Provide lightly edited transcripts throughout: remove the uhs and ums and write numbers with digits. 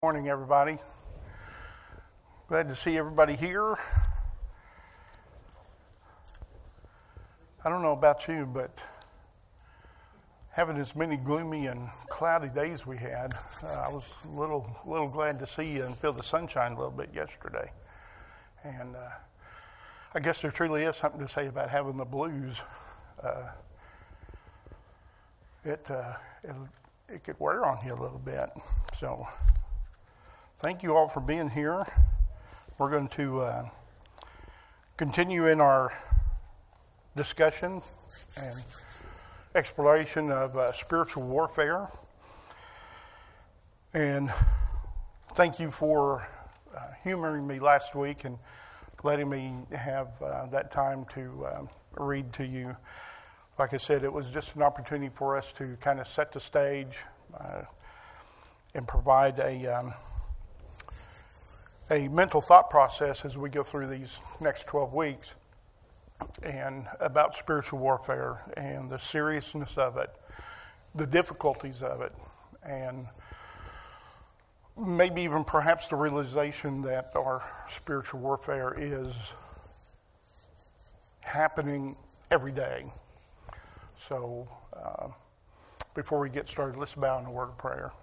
Morning, everybody. Glad to see everybody here. I don't know about you, but having as many gloomy and cloudy days we had, I was a little glad to see and feel the sunshine a little bit yesterday. And I guess there truly is something to say about having the blues. It could wear on you a little bit. So thank you all for being here. We're going to continue in our discussion and exploration of spiritual warfare. And thank you for humoring me last week and letting me have that time to read to you. Like I said, it was just an opportunity for us to kind of set the stage and provide a mental thought process as we go through these next 12 weeks and about spiritual warfare and the seriousness of it, the difficulties of it, and maybe even perhaps the realization that our spiritual warfare is happening every day. So before we get started, let's bow in a word of prayer.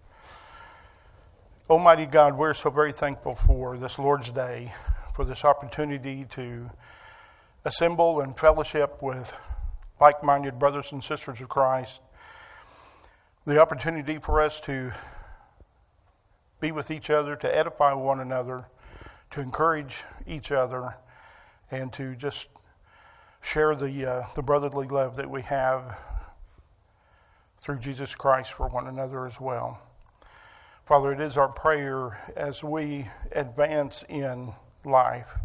Almighty God, we're so very thankful for this Lord's Day, for this opportunity to assemble and fellowship with like-minded brothers and sisters of Christ, the opportunity for us to be with each other, to edify one another, to encourage each other, and to just share the brotherly love that we have through Jesus Christ for one another as well. Father, it is our prayer as we advance in life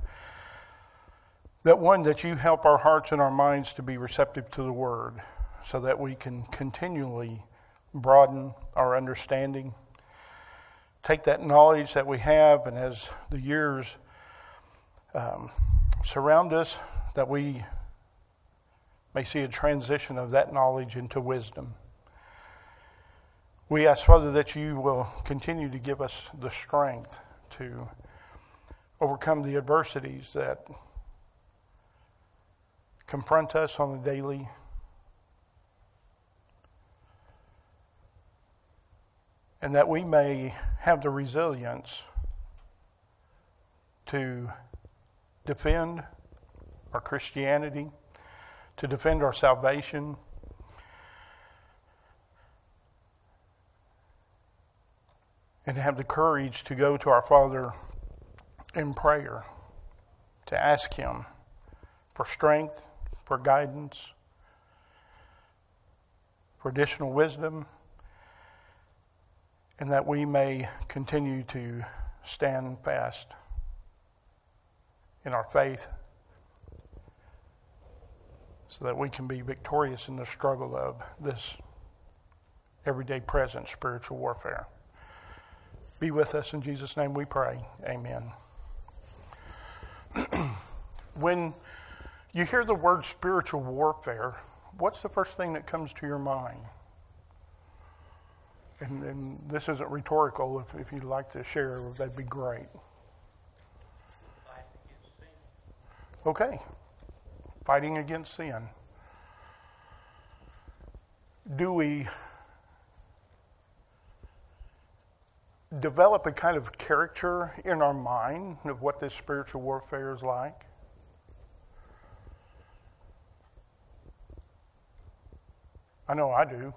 that you help our hearts and our minds to be receptive to the Word so that we can continually broaden our understanding, take that knowledge that we have, and as the years surround us, that we may see a transition of that knowledge into wisdom. We ask, Father, that you will continue to give us the strength to overcome the adversities that confront us on the daily. And that we may have the resilience to defend our Christianity, to defend our salvation, and to have the courage to go to our Father in prayer, to ask Him for strength, for guidance, for additional wisdom, and that we may continue to stand fast in our faith so that we can be victorious in the struggle of this everyday present spiritual warfare. Be with us in Jesus' name we pray. Amen. When you hear the word spiritual warfare, what's the first thing that comes to your mind? And this isn't rhetorical. If you'd like to share, that'd be great. Okay. Fighting against sin. Do we develop a kind of character in our mind of what this spiritual warfare is like? I know I do.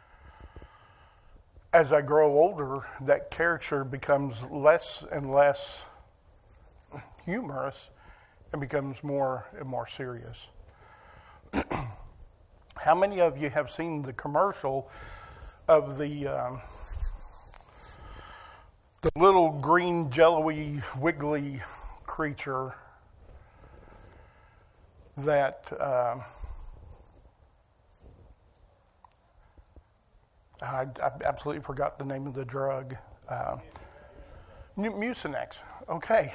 As I grow older, that character becomes less and less humorous and becomes more and more serious. How many of you have seen the commercial of the little green, jello-y, wiggly creature that I absolutely forgot the name of the drug. Mucinex. Okay.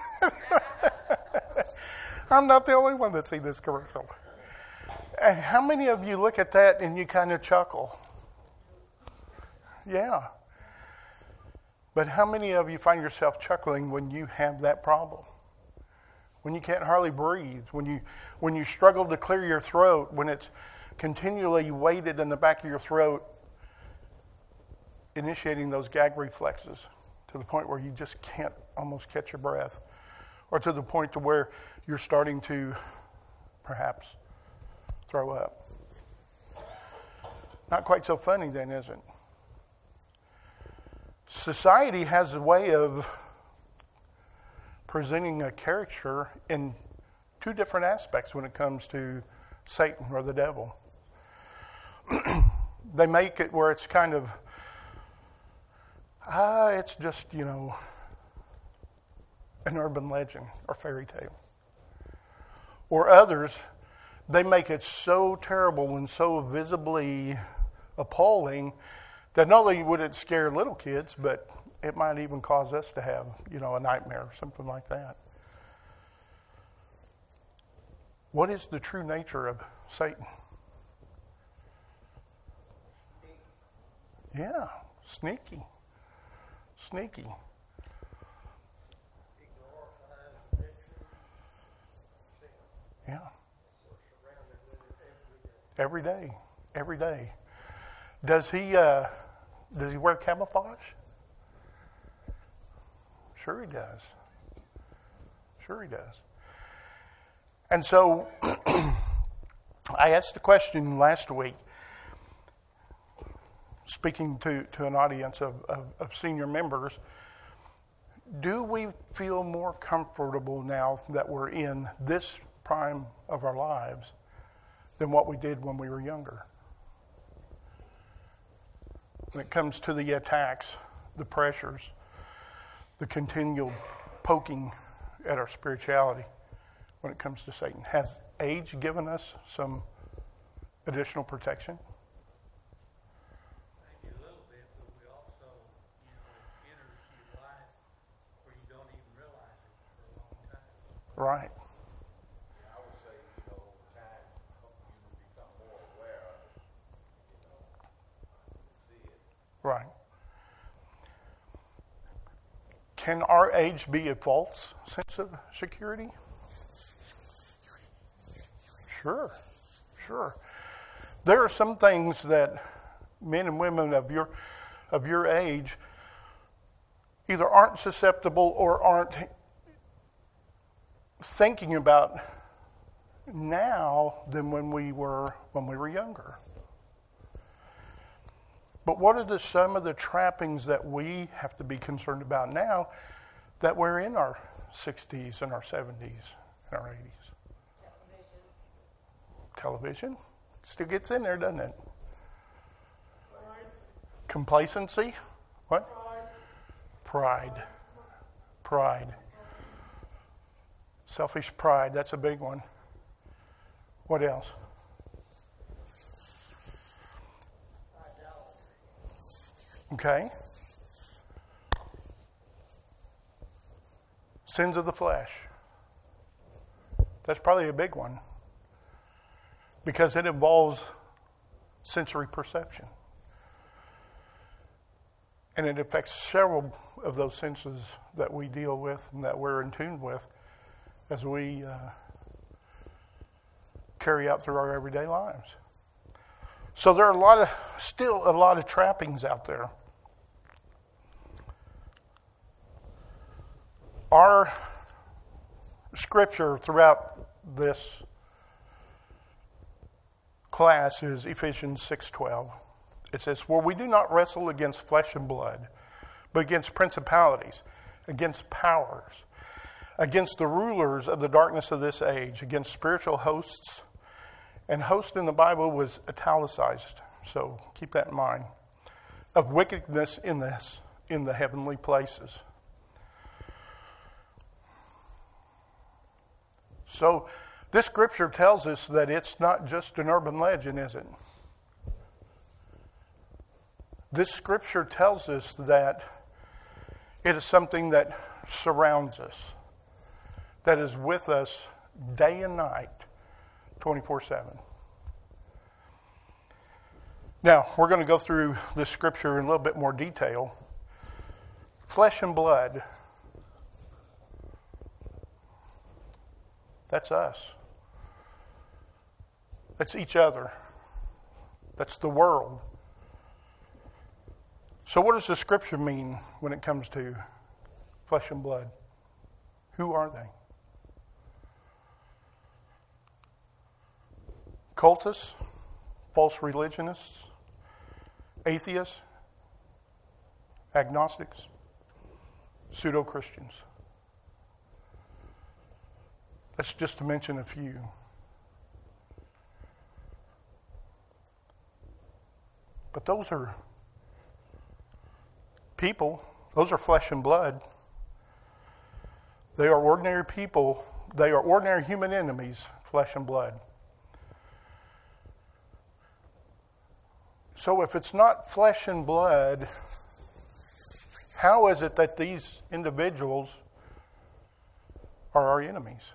I'm not the only one that's seen this commercial. How many of you look at that and you kind of chuckle? Yeah. But how many of you find yourself chuckling when you have that problem? When you can't hardly breathe, when you struggle to clear your throat, when it's continually weighted in the back of your throat, initiating those gag reflexes to the point where you just can't almost catch your breath, or to the point to where you're starting to perhaps throw up. Not quite so funny then, is it? Society has a way of presenting a caricature in two different aspects when it comes to Satan or the devil. They make it where it's kind of, it's just, an urban legend or fairy tale. Or others, they make it so terrible and so visibly appalling that not only would it scare little kids, but it might even cause us to have, a nightmare or something like that. What is the true nature of Satan? Yeah, sneaky. Yeah. Every day. Does he wear camouflage? Sure he does. And so I asked the question last week, speaking to an audience of senior members, do we feel more comfortable now that we're in this prime of our lives than what we did when we were younger? When it comes to the attacks, the pressures, the continual poking at our spirituality when it comes to Satan, has age given us some additional protection? Maybe a little bit, but we also, it enters to your life where you don't even realize it for a long time. Right. Yeah, I would say, over time, you become more aware of it, see it. Right. Can our age be a false sense of security? Sure. There are some things that men and women of your age either aren't susceptible or aren't thinking about now than when we were younger. But what are some of the trappings that we have to be concerned about now that we're in our 60s and our 70s and our 80s? Television. Still gets in there, doesn't it? Complacency. What? Pride. Selfish pride. That's a big one. What else? Okay. Sins of the flesh. That's probably a big one, because it involves sensory perception. And it affects several of those senses that we deal with and that we're in tune with as we carry out through our everyday lives. So there are still a lot of trappings out there. Our scripture throughout this class is Ephesians 6:12. It says, "For we do not wrestle against flesh and blood, but against principalities, against powers, against the rulers of the darkness of this age, against spiritual hosts." And host in the Bible was italicized, so keep that in mind. Of wickedness in the heavenly places. So this scripture tells us that it's not just an urban legend, is it? This scripture tells us that it is something that surrounds us, that is with us day and night, 24/7. Now, we're going to go through this scripture in a little bit more detail. Flesh and blood. That's us. That's each other. That's the world. So what does the scripture mean when it comes to flesh and blood? Who are they? Cultists, false religionists, atheists, agnostics, pseudo-Christians. That's just to mention a few. But those are people. Those are flesh and blood. They are ordinary people. They are ordinary human enemies, flesh and blood. So if it's not flesh and blood, how is it that these individuals are our enemies?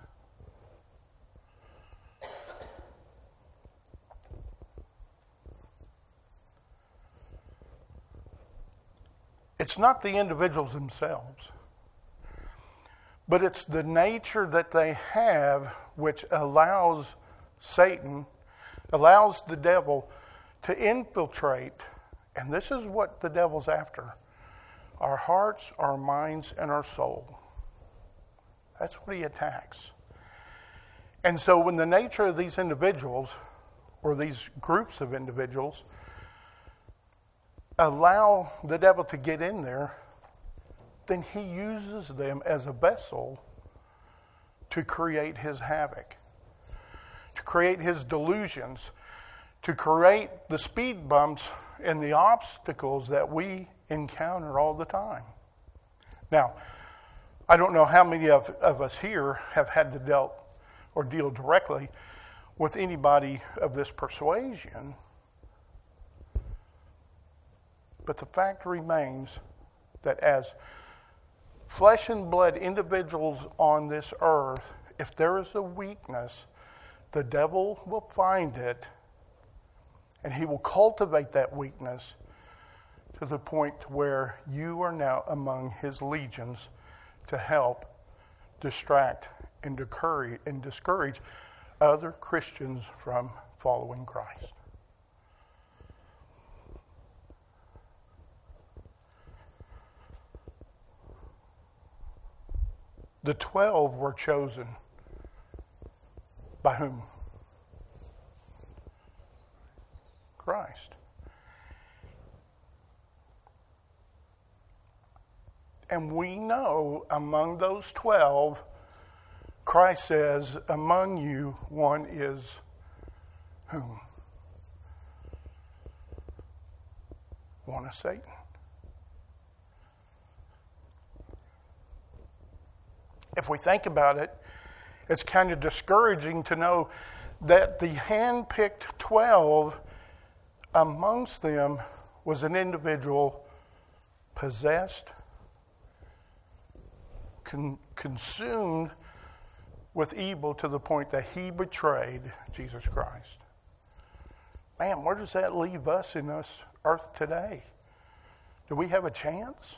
It's not the individuals themselves, but it's the nature that they have which allows Satan, allows the devil to infiltrate, and this is what the devil's after, our hearts, our minds, and our soul. That's what he attacks. And so when the nature of these individuals, or these groups of individuals, allow the devil to get in there, then he uses them as a vessel to create his havoc, to create his delusions, to create the speed bumps and the obstacles that we encounter all the time. Now, I don't know how many of us here have had to deal directly with anybody of this persuasion, but the fact remains that as flesh and blood individuals on this earth, if there is a weakness, the devil will find it, and he will cultivate that weakness to the point where you are now among his legions to help distract and discourage other Christians from following Christ. The 12 were chosen by whom? Christ. And we know among those 12, Christ says, among you one is whom? One is Satan. If we think about it, it's kind of discouraging to know that the hand-picked 12, amongst them was an individual possessed, consumed with evil to the point that he betrayed Jesus Christ. Man, where does that leave us in this earth today? Do we have a chance?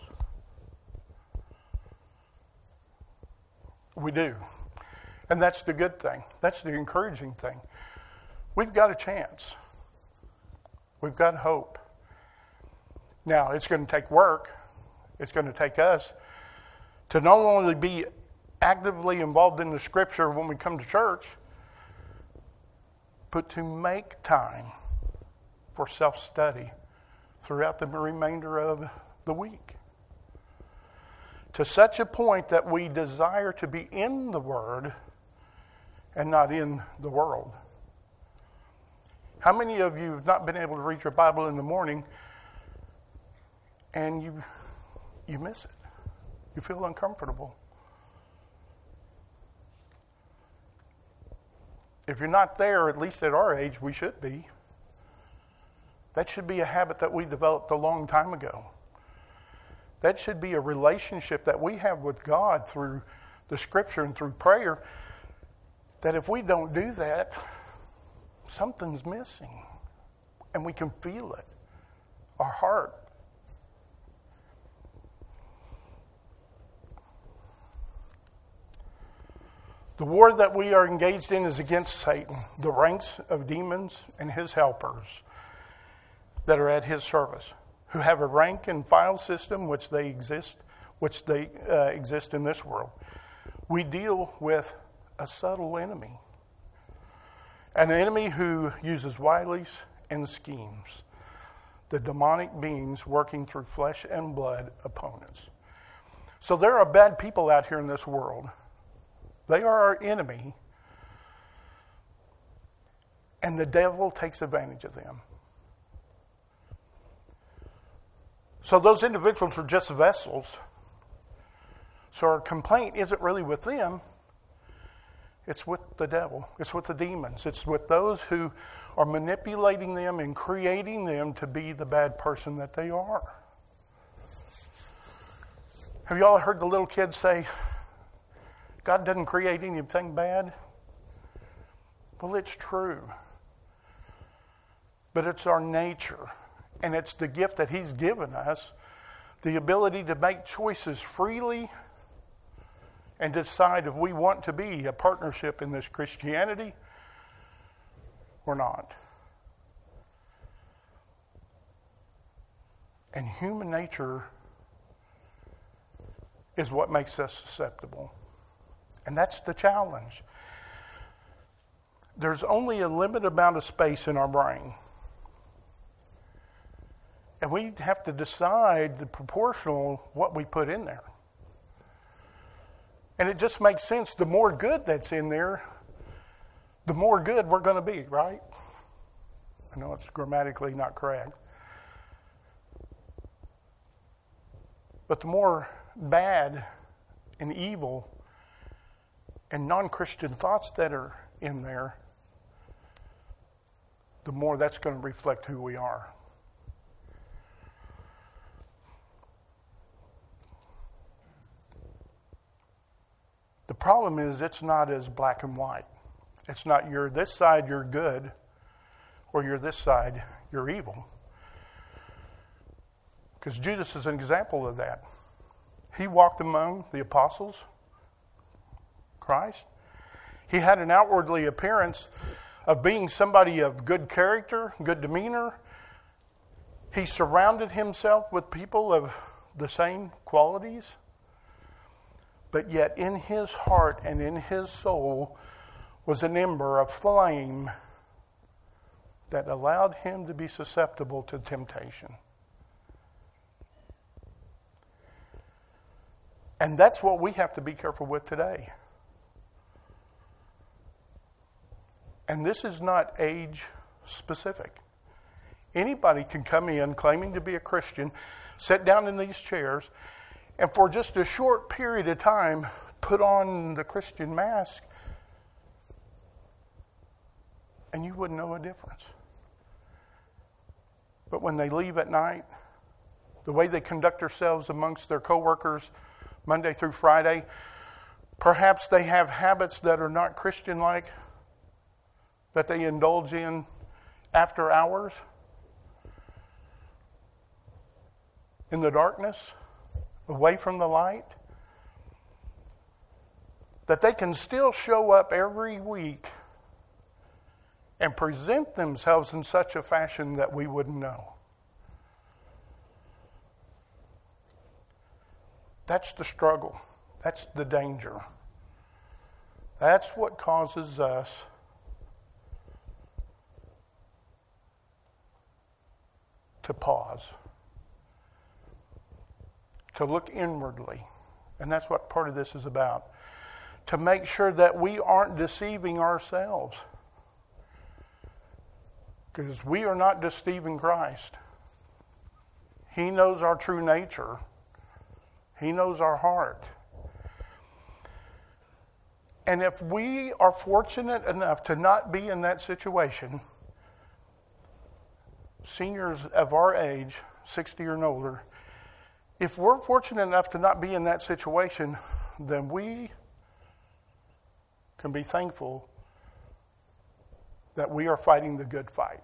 We do. And that's the good thing. That's the encouraging thing. We've got a chance. We've got hope. Now, it's going to take work. It's going to take us to not only be actively involved in the Scripture when we come to church, but to make time for self-study throughout the remainder of the week. To such a point that we desire to be in the Word and not in the world. How many of you have not been able to read your Bible in the morning and you miss it? You feel uncomfortable. If you're not there, at least at our age, we should be. That should be a habit that we developed a long time ago. That should be a relationship that we have with God through the Scripture and through prayer, that if we don't do that, something's missing. And we can feel it. Our heart. The war that we are engaged in is against Satan, the ranks of demons and his helpers that are at his service, who have a rank and file system which they exist in this world. We deal with a subtle enemy, an enemy who uses wilies and schemes, the demonic beings working through flesh and blood opponents. So there are bad people out here in this world. They are our enemy, and the devil takes advantage of them. So those individuals are just vessels. So our complaint isn't really with them. It's with the devil. It's with the demons. It's with those who are manipulating them and creating them to be the bad person that they are. Have you all heard the little kids say, God doesn't create anything bad? Well, it's true. But it's our nature. And it's the gift that he's given us, the ability to make choices freely and decide if we want to be a partnership in this Christianity or not. And human nature is what makes us susceptible. And that's the challenge. There's only a limited amount of space in our brain. And we have to decide the proportional what we put in there. And it just makes sense. The more good that's in there, the more good we're going to be, right? I know it's grammatically not correct. But the more bad and evil and non-Christian thoughts that are in there, the more that's going to reflect who we are. The problem is it's not as black and white. It's not you're this side, you're good, or you're this side, you're evil. Because Judas is an example of that. He walked among the apostles, Christ. He had an outwardly appearance of being somebody of good character, good demeanor. He surrounded himself with people of the same qualities. But yet in his heart and in his soul was an ember, a flame that allowed him to be susceptible to temptation. And that's what we have to be careful with today. And this is not age specific. Anybody can come in claiming to be a Christian, sit down in these chairs, and for just a short period of time, put on the Christian mask, and you wouldn't know a difference. But when they leave at night, the way they conduct themselves amongst their coworkers Monday through Friday, perhaps they have habits that are not Christian-like, that they indulge in after hours, in the darkness, away from the light, that they can still show up every week and present themselves in such a fashion that we wouldn't know. That's the struggle. That's the danger. That's what causes us to pause, to look inwardly. And that's what part of this is about. To make sure that we aren't deceiving ourselves. Because we are not deceiving Christ. He knows our true nature. He knows our heart. And if we are fortunate enough to not be in that situation, seniors of our age, 60 or older, if we're fortunate enough to not be in that situation, then we can be thankful that we are fighting the good fight.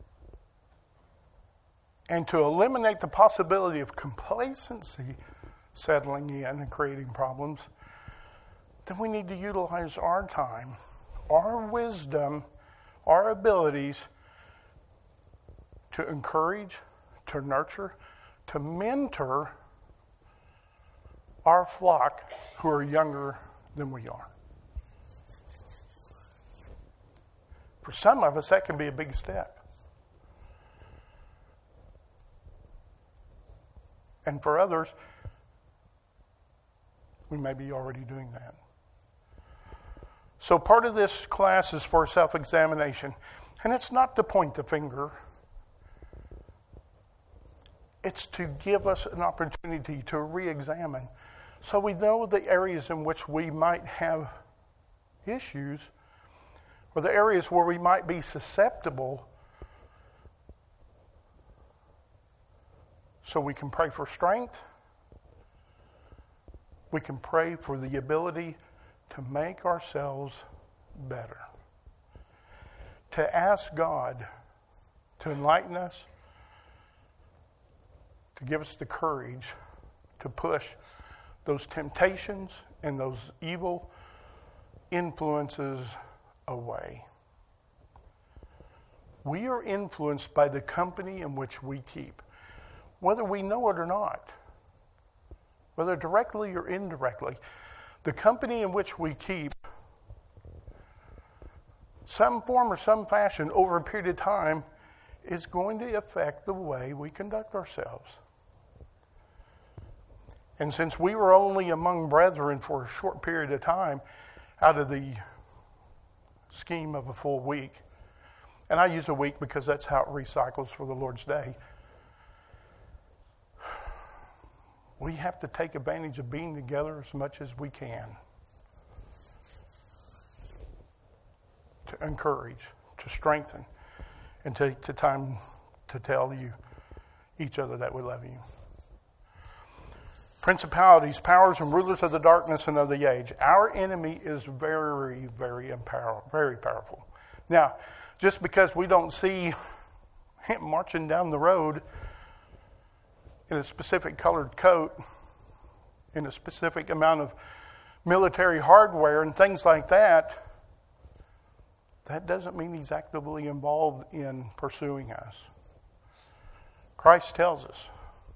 And to eliminate the possibility of complacency, settling in and creating problems, then we need to utilize our time, our wisdom, our abilities to encourage, to nurture, to mentor our flock who are younger than we are. For some of us, that can be a big step. And for others, we may be already doing that. So part of this class is for self-examination. And it's not to point the finger. It's to give us an opportunity to re-examine, so we know the areas in which we might have issues, or the areas where we might be susceptible, so we can pray for strength. We can pray for the ability to make ourselves better. To ask God to enlighten us, to give us the courage to push those temptations and those evil influences away. We are influenced by the company in which we keep, whether we know it or not, whether directly or indirectly. The company in which we keep, some form or some fashion over a period of time, is going to affect the way we conduct ourselves. And since we were only among brethren for a short period of time out of the scheme of a full week, and I use a week because that's how it recycles for the Lord's Day, we have to take advantage of being together as much as we can to encourage, to strengthen, and to time to tell you, each other, that we love you. Principalities, powers, and rulers of the darkness and of the age. Our enemy is very, very powerful. Now, just because we don't see him marching down the road in a specific colored coat, in a specific amount of military hardware and things like that, that doesn't mean he's actively involved in pursuing us. Christ tells us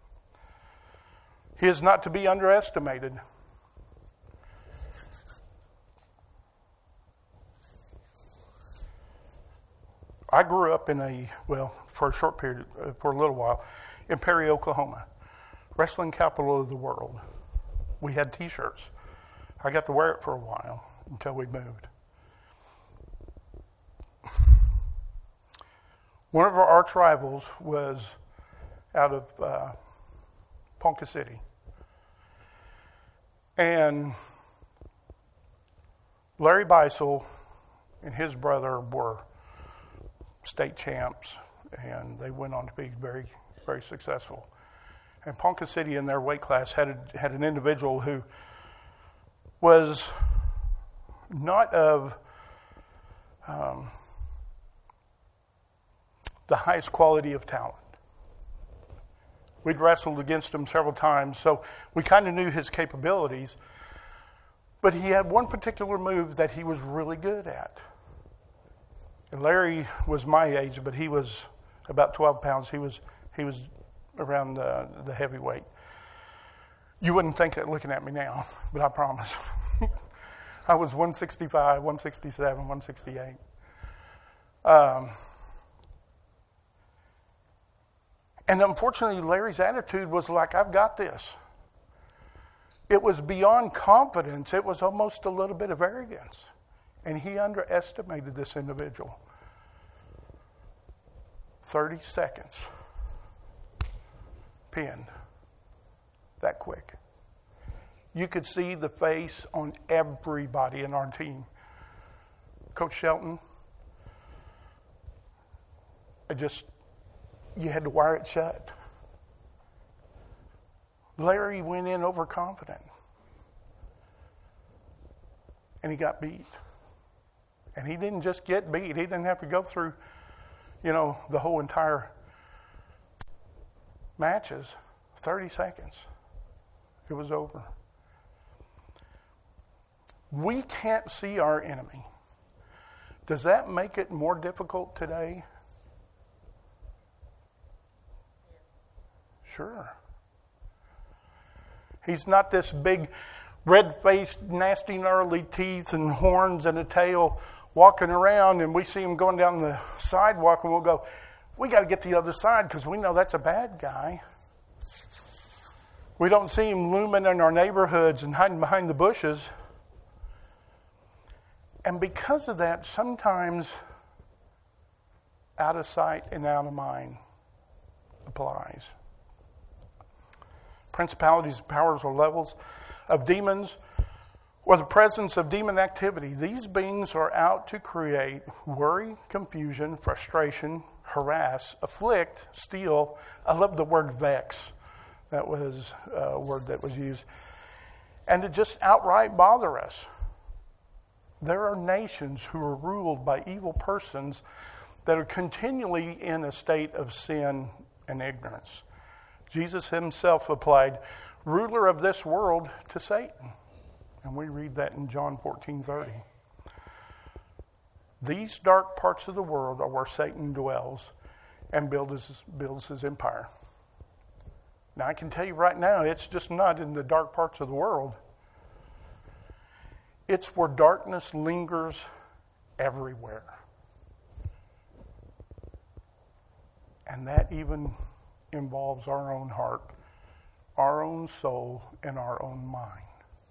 he is not to be underestimated. I grew up for a short period, for a little while, in Perry, Oklahoma, wrestling capital of the world. We had T-shirts. I got to wear it for a while until we moved. One of our arch rivals was out of Ponca City. And Larry Beisel and his brother were state champs, and they went on to be very, very successful. And Ponca City in their weight class had an individual who was not of the highest quality of talent. We'd wrestled against him several times, so we kind of knew his capabilities. But he had one particular move that he was really good at. And Larry was my age, but he was about 12 pounds. He was around the heavyweight. You wouldn't think that looking at me now, but I promise. I was 165, 167, 168. And unfortunately, Larry's attitude was like, I've got this. It was beyond confidence. It was almost a little bit of arrogance. And he underestimated this individual. 30 seconds. Pinned. That quick. You could see the face on everybody in our team. Coach Shelton, you had to wire it shut. Larry went in overconfident. And he got beat. And he didn't just get beat. He didn't have to go through, the whole entire matches. 30 seconds. It was over. We can't see our enemy. Does that make it more difficult today? Sure. He's not this big, red-faced, nasty, gnarly teeth and horns and a tail walking around, and we see him going down the sidewalk, and we'll go, we got to get the other side because we know that's a bad guy. We don't see him looming in our neighborhoods and hiding behind the bushes. And because of that, sometimes out of sight and out of mind applies. Principalities, powers, or levels of demons, or the presence of demon activity. These beings are out to create worry, confusion, frustration, harass, afflict, steal. I love the word vex. That was a word that was used. And to just outright bother us. There are nations who are ruled by evil persons that are continually in a state of sin and ignorance. Jesus himself applied ruler of this world to Satan. And we read that in John 14:30. These dark parts of the world are where Satan dwells and builds his empire. Now, I can tell you right now, it's just not in the dark parts of the world. It's where darkness lingers everywhere. And that even involves our own heart, our own soul, and our own mind.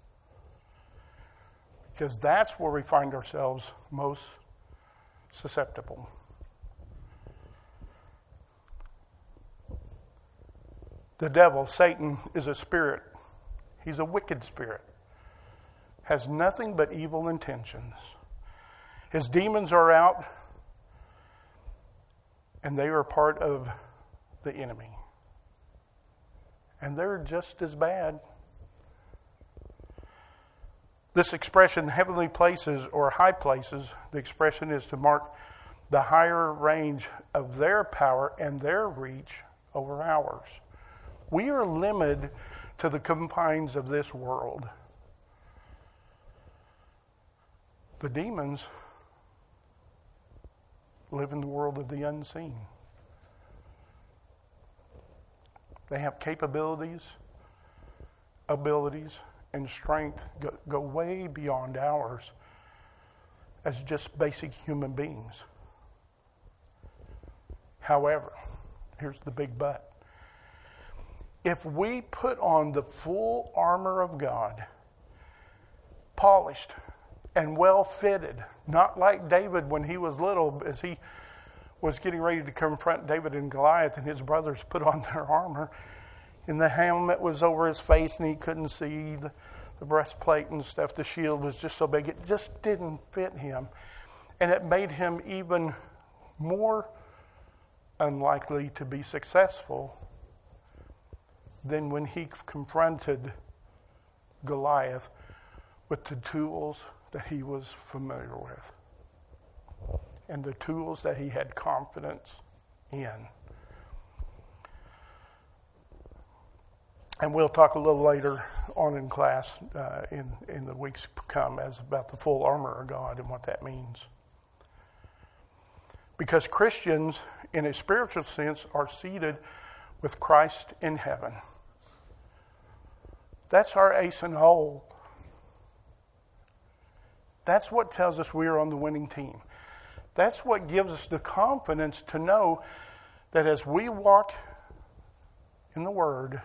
Because that's where we find ourselves most susceptible. The devil, Satan, is a spirit. He's a wicked spirit. Has nothing but evil intentions. His demons are out, and they are part of the enemy. And they're just as bad. This expression, heavenly places or high places, the expression is to mark the higher range of their power and their reach over ours. We are limited to the confines of this world. The demons live in the world of the unseen. They have capabilities, abilities, and strength go way beyond ours as just basic human beings. However, here's the big but. If we put on the full armor of God, polished and well fitted, not like David when he was little, as he was getting ready to confront David and Goliath, and his brothers put on their armor, and the helmet was over his face and he couldn't see the breastplate and stuff. The shield was just so big, it just didn't fit him. And it made him even more unlikely to be successful than when he confronted Goliath with the tools that he was familiar with and the tools that he had confidence in. And we'll talk a little later on in class in the weeks to come as about the full armor of God and what that means. Because Christians, in a spiritual sense, are seated with Christ in heaven. That's our ace in the hole. That's what tells us we are on the winning team. That's what gives us the confidence to know that as we walk in the Word,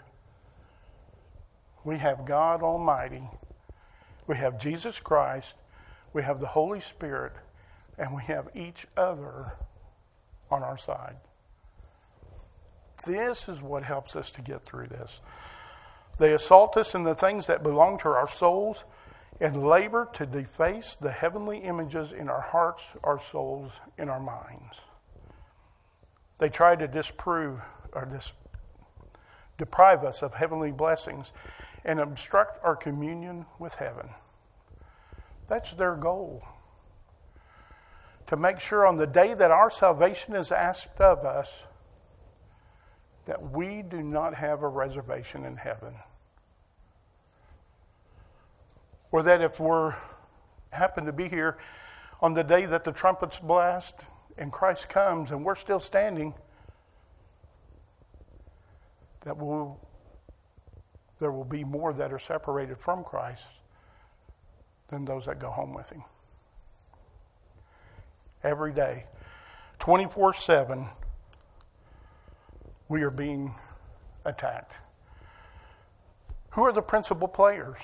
we have God Almighty, we have Jesus Christ, we have the Holy Spirit, and we have each other on our side. This is what helps us to get through this. They assault us in the things that belong to our souls and labor to deface the heavenly images in our hearts, our souls, and our minds. They try to deprive us of heavenly blessings and obstruct our communion with heaven. That's their goal. To make sure on the day that our salvation is asked of us, that we do not have a reservation in heaven. Or that if we're happen to be here on the day that the trumpets blast and Christ comes and we're still standing, that there will be more that are separated from Christ than those that go home with him. Every day, 24/7, we are being attacked. Who are the principal players?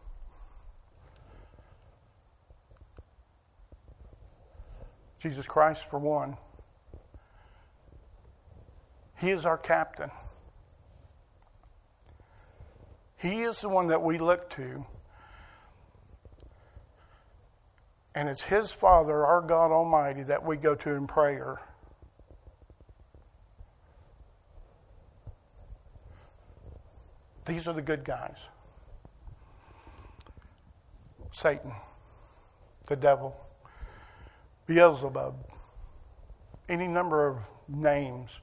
Jesus Christ, for one. He is our captain. He is the one that we look to. And it's his Father, our God Almighty, that we go to in prayer. These are the good guys. Satan, the devil, Beelzebub, any number of names.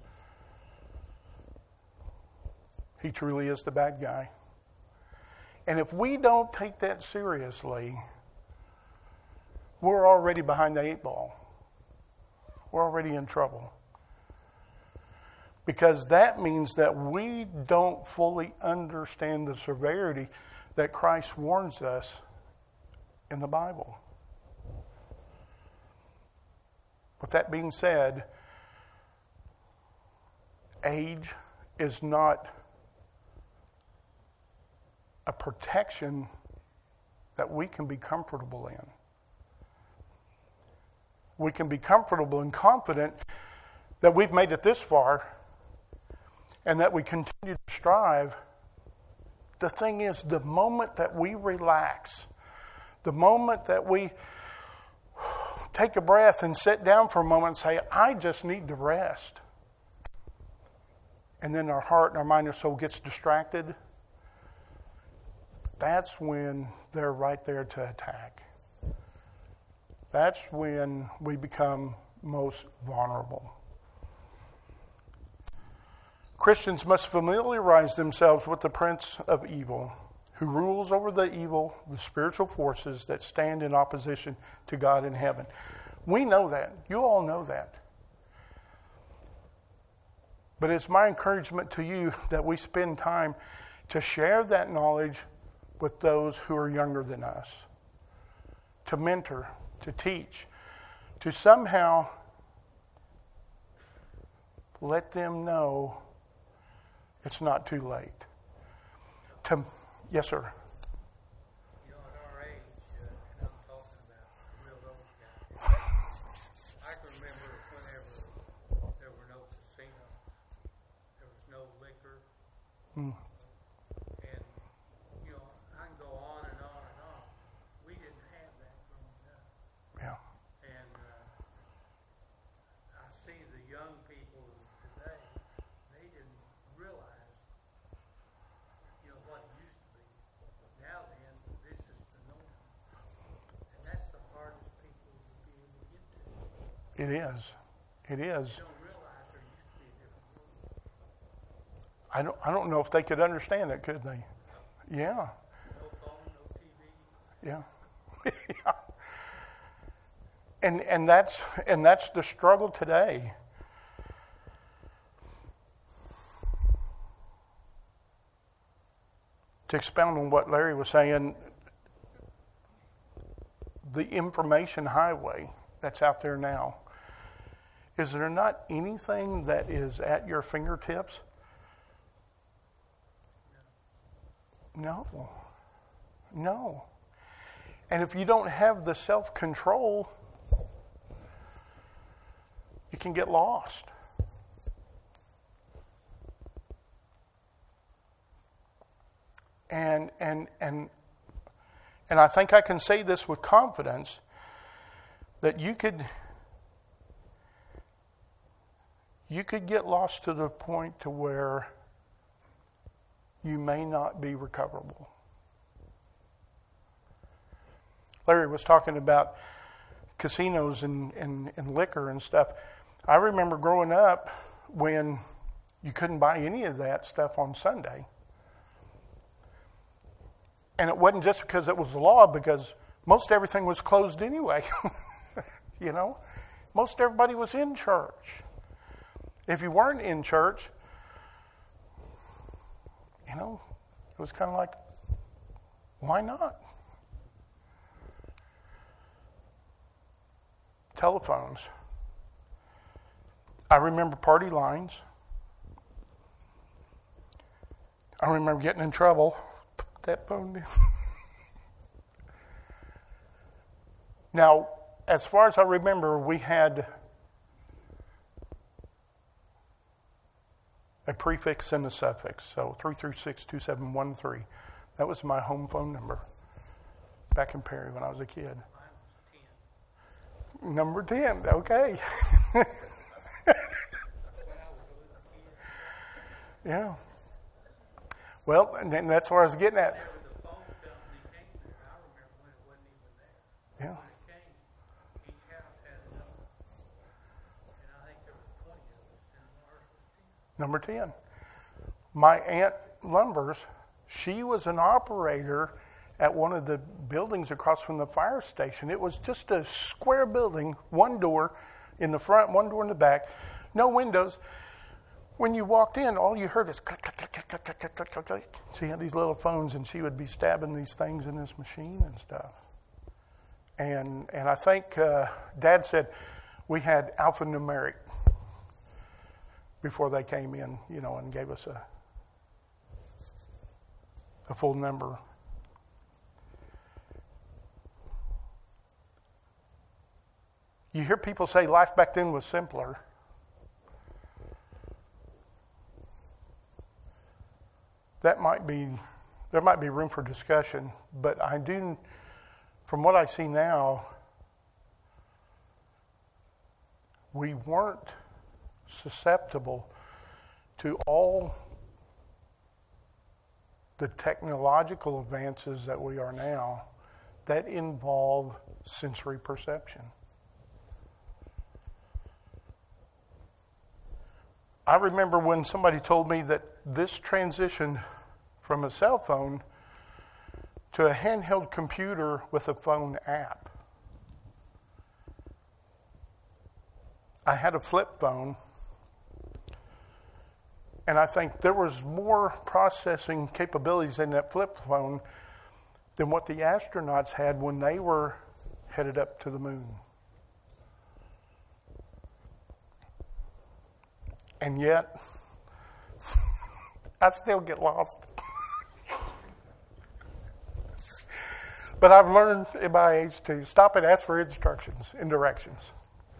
He truly is the bad guy. And if we don't take that seriously, we're already behind the 8 ball. We're already in trouble. Because that means that we don't fully understand the severity that Christ warns us in the Bible. With that being said, age is not a protection that we can be comfortable in. We can be comfortable and confident that we've made it this far and that we continue to strive. The thing is, the moment that we relax, the moment that we take a breath and sit down for a moment and say, I just need to rest. And then our heart and our mind and soul gets distracted. That's when they're right there to attack. That's when we become most vulnerable. Christians must familiarize themselves with the prince of evil, who rules over the evil, the spiritual forces that stand in opposition to God in heaven. We know that. You all know that. But it's my encouragement to you that we spend time to share that knowledge with those who are younger than us, to mentor, to teach, to somehow let them know it's not too late. Yes, sir. You know, at our age, and I'm talking about real old guys, I can remember whenever there were no casinos, there was no liquor, and, you know, I can go on and on and on. We didn't have that growing up. Yeah. And I see the young people today, they didn't realize, you know, what it used to be. Now then, this is the norm. And that's the hardest people to be able to get to. It is. It is. They don't realize there used to be a different world. I don't know if they could understand it, could they? Yeah. No phone, no TV. Yeah. Yeah. And that's the struggle today. To expound on what Larry was saying, the information highway that's out there now, is there not anything that is at your fingertips? No. No. And if you don't have the self-control, you can get lost. And I think I can say this with confidence, that you could get lost to the point to where you may not be recoverable. Larry was talking about casinos and liquor and stuff. I remember growing up when you couldn't buy any of that stuff on Sunday. And it wasn't just because it was the law, because most everything was closed anyway. You know? Most everybody was in church. If you weren't in church, you know, it was kind of like, why not? Telephones. I remember party lines. I remember getting in trouble. Put that phone down. Now, as far as I remember, we had a prefix and a suffix. So 336-2713. That was my home phone number back in Perry when I was a kid. Number 10, okay. Yeah. Well, and that's where I was getting at. Whenever the phone company came there, I remember when it wasn't even there. Yeah. When it came, each house had a number. And I think there was 20 of us, and ours was 10. Number 10. My Aunt Lumbers, she was an operator at one of the buildings across from the fire station. It was just a square building, one door in the front, one door in the back, no windows. When you walked in, all you heard is click, click, click, click, click, click, click, click, click. She had these little phones, and she would be stabbing these things in this machine and stuff. And I think Dad said we had alphanumeric before they came in, you know, and gave us a full number. You hear people say life back then was simpler. There might be room for discussion, but I do, from what I see now, we weren't susceptible to all the technological advances that we are now that involve sensory perception. I remember when somebody told me that this transition from a cell phone to a handheld computer with a phone app. I had a flip phone, and I think there was more processing capabilities in that flip phone than what the astronauts had when they were headed up to the moon. And yet, I still get lost. But I've learned at my age to stop and ask for instructions and directions.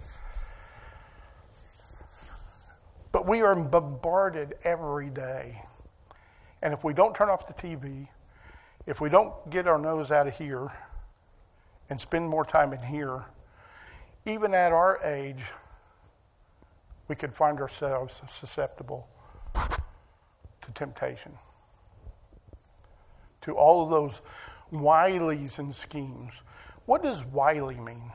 But we are bombarded every day. And if we don't turn off the TV, if we don't get our nose out of here and spend more time in here, even at our age, we could find ourselves susceptible to temptation, to all of those wilies and schemes. What does wily mean?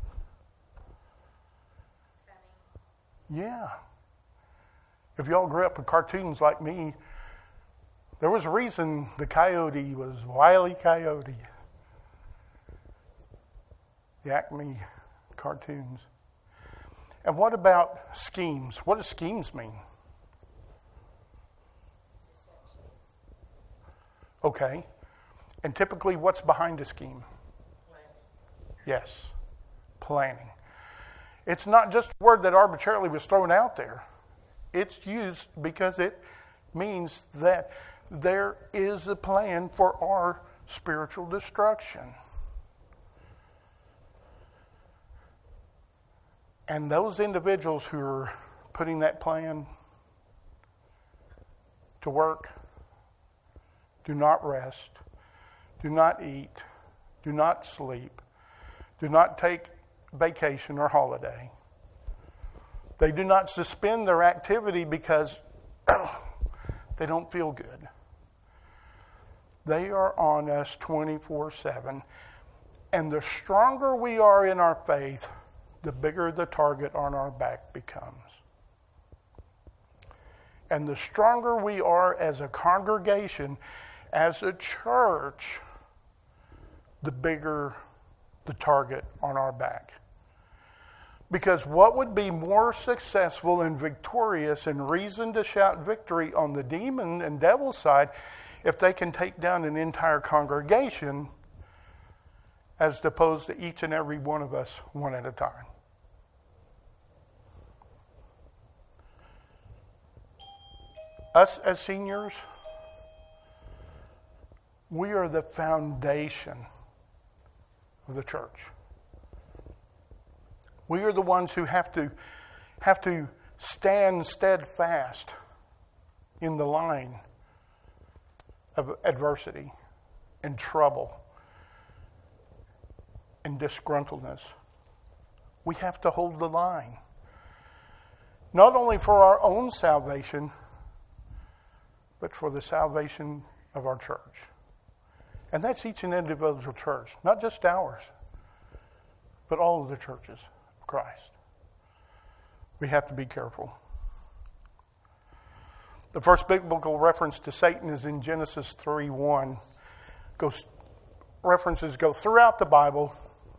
Funny. Yeah. If y'all grew up with cartoons like me, there was a reason the coyote was Wile E. Coyote. The Acme cartoons. And what about schemes? What does schemes mean? Deception. Okay. And typically, what's behind a scheme? Planning. Yes, planning. It's not just a word that arbitrarily was thrown out there. It's used because it means that there is a plan for our spiritual destruction. And those individuals who are putting that plan to work do not rest, do not eat, do not sleep, do not take vacation or holiday. They do not suspend their activity because they don't feel good. They are on us 24/7. And the stronger we are in our faith, the bigger the target on our back becomes. And the stronger we are as a congregation as a church, the bigger the target on our back. Because what would be more successful and victorious and reason to shout victory on the demon and devil side if they can take down an entire congregation as opposed to each and every one of us one at a time? Us as seniors, we are the foundation of the church. We are the ones who have to stand steadfast in the line of adversity and trouble and disgruntledness. We have to hold the line. Not only for our own salvation, but for the salvation of our church. And that's each and individual church, not just ours, but all of the churches of Christ. We have to be careful. The first biblical reference to Satan is in Genesis 3:1. References go throughout the Bible,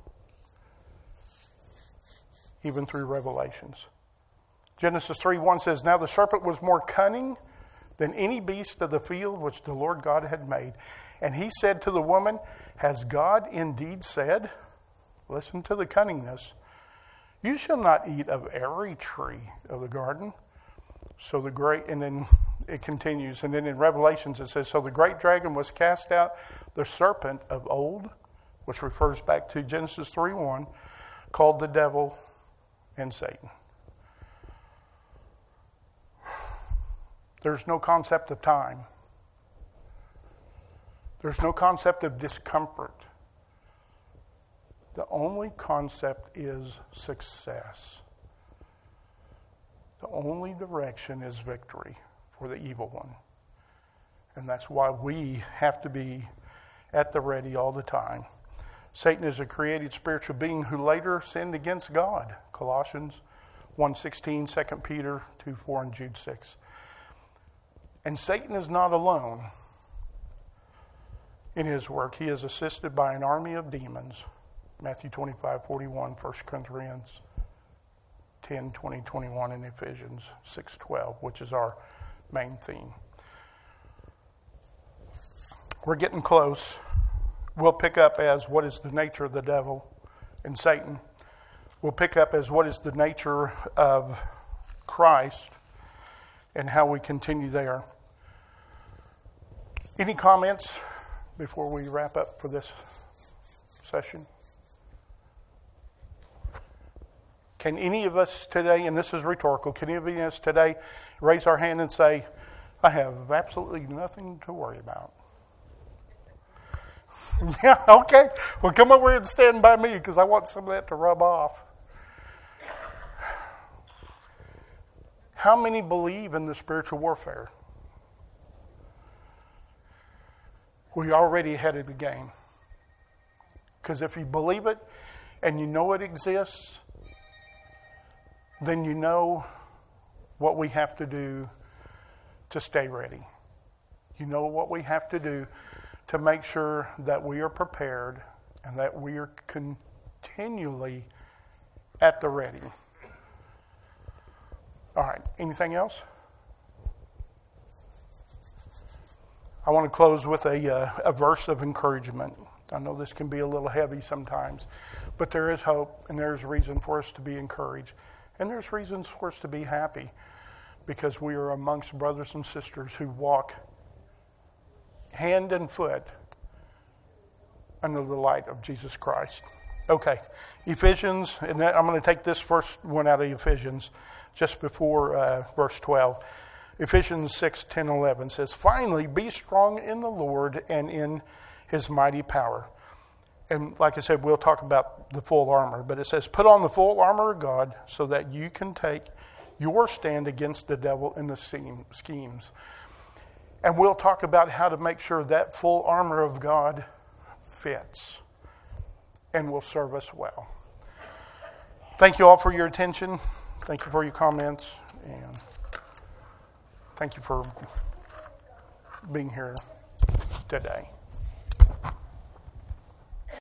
even through Revelations. Genesis 3:1 says, "Now the serpent was more cunning than any beast of the field which the Lord God had made. And he said to the woman, Has God indeed said," listen to the cunningness, "You shall not eat of every tree of the garden." So the great, and then it continues, and then in Revelations it says, "So the great dragon was cast out, the serpent of old," which refers back to Genesis 3:1, "called the devil and Satan." There's no concept of time. There's no concept of discomfort. The only concept is success. The only direction is victory for the evil one. And that's why we have to be at the ready all the time. Satan is a created spiritual being who later sinned against God. Colossians 1:16, 2 Peter 2:4, and Jude 6. And Satan is not alone in his work. He is assisted by an army of demons. Matthew 25:41, 1 Corinthians 10:20, 21, and Ephesians 6:12, which is our main theme. We're getting close. We'll pick up as what is the nature of the devil and Satan. We'll pick up as what is the nature of Christ and how we continue there. Any comments before we wrap up for this session? Can any of us today, and this is rhetorical, can any of us today raise our hand and say, "I have absolutely nothing to worry about"? Yeah, okay. Well, come over here and stand by me because I want some of that to rub off. How many believe in the spiritual warfare? We're already ahead of the game. Because if you believe it and you know it exists, then you know what we have to do to stay ready. You know what we have to do to make sure that we are prepared and that we are continually at the ready. All right, anything else? I want to close with a verse of encouragement. I know this can be a little heavy sometimes, but there is hope and there's reason for us to be encouraged. And there's reasons for us to be happy because we are amongst brothers and sisters who walk hand and foot under the light of Jesus Christ. Okay, Ephesians, and I'm going to take this first one out of Ephesians just before verse 12. Ephesians 6:10-11 says, "Finally, be strong in the Lord and in his mighty power." And like I said, we'll talk about the full armor, but it says, "Put on the full armor of God so that you can take your stand against the devil in the schemes." And we'll talk about how to make sure that full armor of God fits and will serve us well. Thank you all for your attention. Thank you for your comments. And thank you for being here. today.